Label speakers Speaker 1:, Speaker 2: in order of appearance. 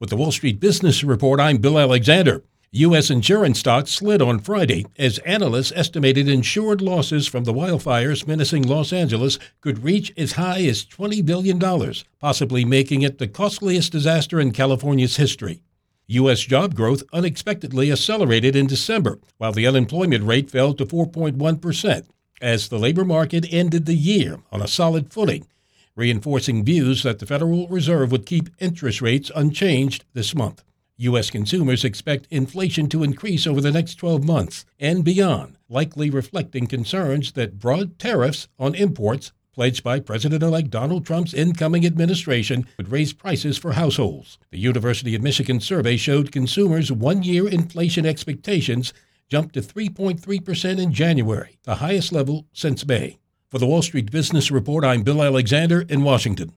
Speaker 1: With the Wall Street Business Report, I'm Bill Alexander. U.S. insurance stocks slid on Friday as analysts estimated insured losses from the wildfires menacing Los Angeles could reach as high as $20 billion, possibly making it the costliest disaster in California's history. U.S. job growth unexpectedly accelerated in December, while the unemployment rate fell to 4.1%, as the labor market ended the year on a solid footing, reinforcing views that the Federal Reserve would keep interest rates unchanged this month. U.S. consumers expect inflation to increase over the next 12 months and beyond, likely reflecting concerns that broad tariffs on imports pledged by President-elect Donald Trump's incoming administration would raise prices for households. The University of Michigan survey showed consumers' one-year inflation expectations jumped to 3.3% in January, the highest level since May. For the Wall Street Business Report, I'm Bill Alexander in Washington.